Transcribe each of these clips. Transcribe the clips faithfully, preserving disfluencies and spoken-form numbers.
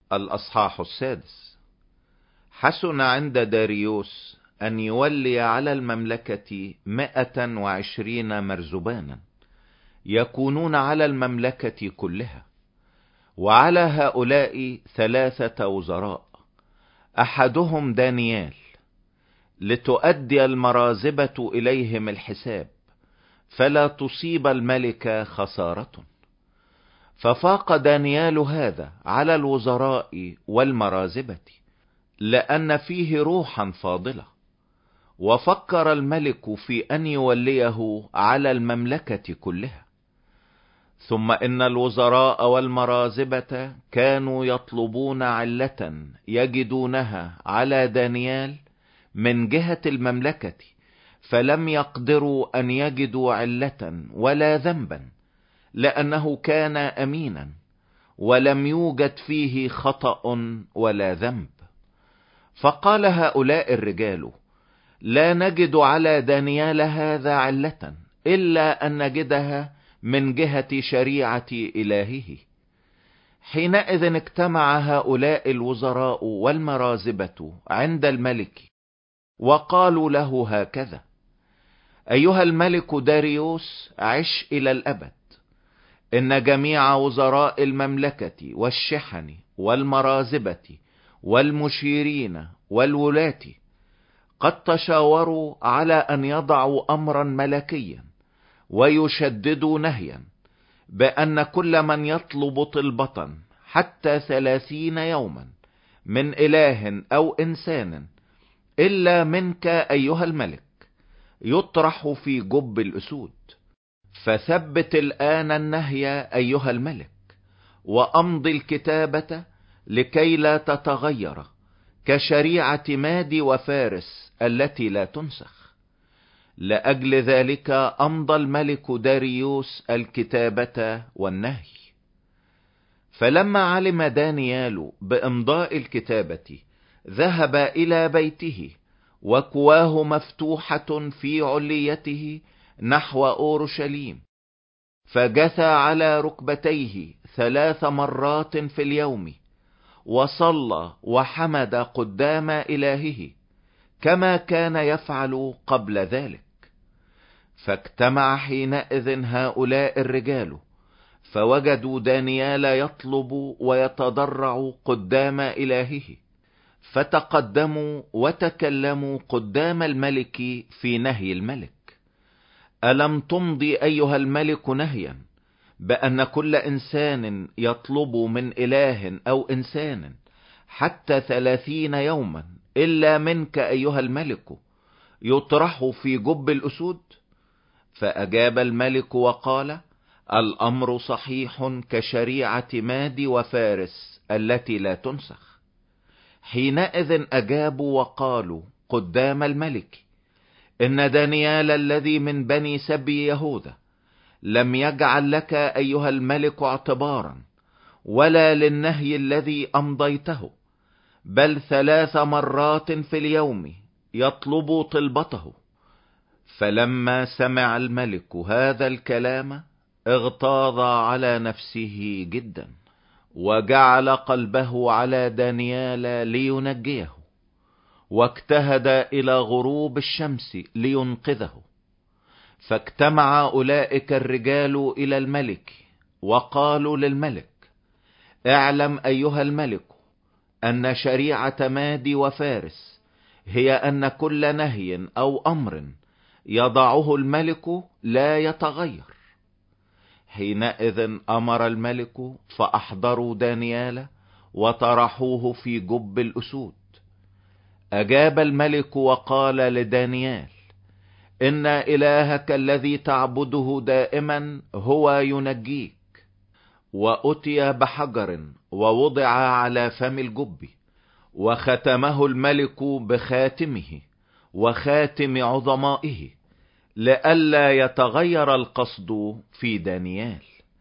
الأصحاح السادس. حسن عند داريوس أن يولي على المملكة مائة وعشرين مرزبانا يكونون على المملكة كلها، وعلى هؤلاء ثلاثة وزراء، أحدهم دانيال، لتؤدي المرازبة إليهم الحساب فلا تصيب الملك خسارة. ففاق دانيال هذا على الوزراء والمرازبة، لأن فيه روحا فاضلة. وفكر الملك في أن يوليه على المملكة كلها. ثم إن الوزراء والمرازبة كانوا يطلبون علة يجدونها على دانيال من جهة المملكة، فلم يقدروا أن يجدوا علة ولا ذنبا، لأنه كان أمينا ولم يوجد فيه خطأ ولا ذنب. فقال هؤلاء الرجال: لا نجد على دانيال هذا علة إلا أن نجدها من جهة شريعة إلهه. حينئذ اجتمع هؤلاء الوزراء والمرازبة عند الملك، وقالوا له هكذا: أيها الملك داريوس، عش إلى الأبد. إن جميع وزراء المملكة والشحن والمرازبة والمشيرين والولاة قد تشاوروا على أن يضعوا أمرا ملكيا ويشددوا نهيا بأن كل من يطلب طلبة حتى ثلاثين يوما من إله أو إنسان إلا منك أيها الملك يطرح في جب الأسود. فثبت الآن النهي أيها الملك، وأمضي الكتابة لكي لا تتغير كشريعة مادي وفارس التي لا تنسخ. لأجل ذلك أمضى الملك داريوس الكتابة والنهي. فلما علم دانيال بإمضاء الكتابة ذهب إلى بيته، وكواه مفتوحة في عليته نحو أورشليم، فجثى على ركبتيه ثلاث مرات في اليوم، وصلى وحمد قدام إلهه كما كان يفعل قبل ذلك. فاجتمع حينئذ هؤلاء الرجال، فوجدوا دانيال يطلب ويتضرع قدام إلهه، فتقدموا وتكلموا قدام الملك في نهي الملك: ألم تمضي أيها الملك نهيا بأن كل إنسان يطلب من إله أو إنسان حتى ثلاثين يوما إلا منك أيها الملك يطرح في جب الأسود؟ فأجاب الملك وقال: الأمر صحيح كشريعة مادي وفارس التي لا تنسخ. حينئذ أجابوا وقالوا قدام الملك: إن دانيال الذي من بني سبي يهوذا لم يجعل لك أيها الملك اعتبارا ولا للنهي الذي أمضيته، بل ثلاث مرات في اليوم يطلب طلبته. فلما سمع الملك هذا الكلام اغتاظ على نفسه جدا، وجعل قلبه على دانيال لينجيه، واجتهد إلى غروب الشمس لينقذه. فاجتمع أولئك الرجال إلى الملك، وقالوا للملك: اعلم أيها الملك أن شريعة مادي وفارس هي أن كل نهي أو أمر يضعه الملك لا يتغير. حينئذ أمر الملك فأحضروا دانيال وطرحوه في جب الأسود. أجاب الملك وقال لدانيال: إن إلهك الذي تعبده دائما هو ينجيك. وأتي بحجر ووضع على فم الجب، وختمه الملك بخاتمه وخاتم عظمائه، لئلا يتغير القصد في دانيال.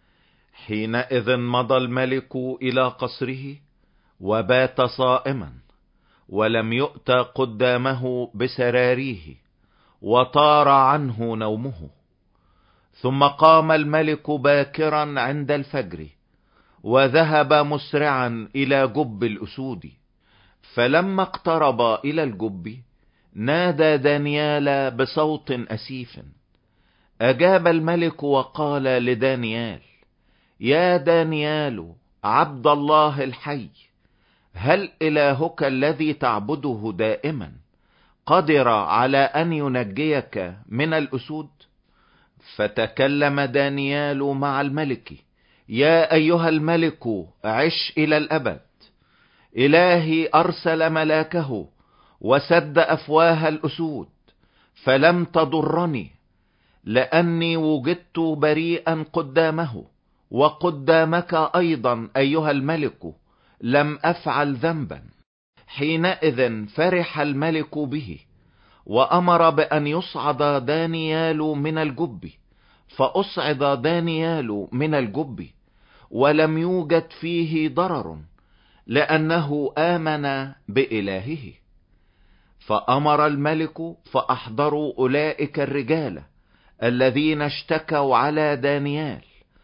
حينئذ مضى الملك إلى قصره وبات صائما، ولم يؤت قدامه بسراريه، وطار عنه نومه. ثم قام الملك باكرا عند الفجر، وذهب مسرعا الى جب الاسود. فلما اقترب الى الجب نادى دانيال بصوت اسيف. اجاب الملك وقال لدانيال: يا دانيال عبد الله الحي، هل الهك الذي تعبده دائما قدر على ان ينجيك من الاسود؟ فتكلم دانيال مع الملك: يا ايها الملك عش الى الابد. الهي ارسل ملاكه وسد افواه الاسود فلم تضرني، لاني وجدت بريئا قدامه وقدامك ايضا ايها الملك لم افعل ذنبا. حينئذ فرح الملك به وامر بان يصعد دانيال من الجب. فاصعد دانيال من الجب ولم يوجد فيه ضرر، لانه امن بالهه. فامر الملك فاحضروا اولئك الرجال الذين اشتكوا على دانيال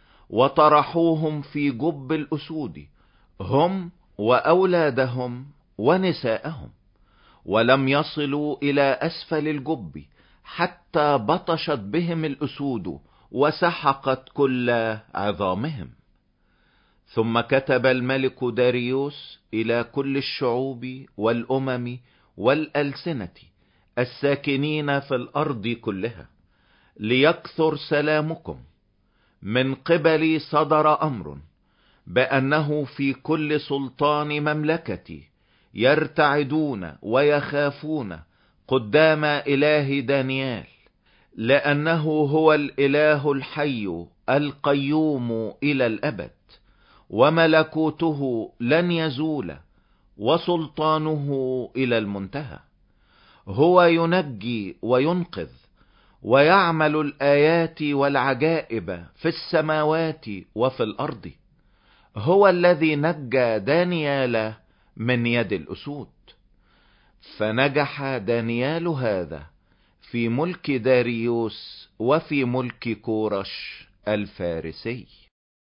وطرحوهم في جب الاسود، هم واولادهم ونساءهم، ولم يصلوا الى اسفل الجب حتى بطشت بهم الاسود وسحقت كل عظامهم. ثم كتب الملك داريوس الى كل الشعوب والامم والالسنة الساكنين في الارض كلها: ليكثر سلامكم. من قبلي صدر امر بانه في كل سلطان مملكتي يرتعدون ويخافون قدام اله دانيال، لانه هو الاله الحي القيوم الى الابد، وملكوته لن يزول، وسلطانه الى المنتهى. هو ينجي وينقذ ويعمل الايات والعجائب في السماوات وفي الارض. هو الذي نجى دانيال من يد الاسود. فنجح دانيال هذا في ملك داريوس وفي ملك كورش الفارسي.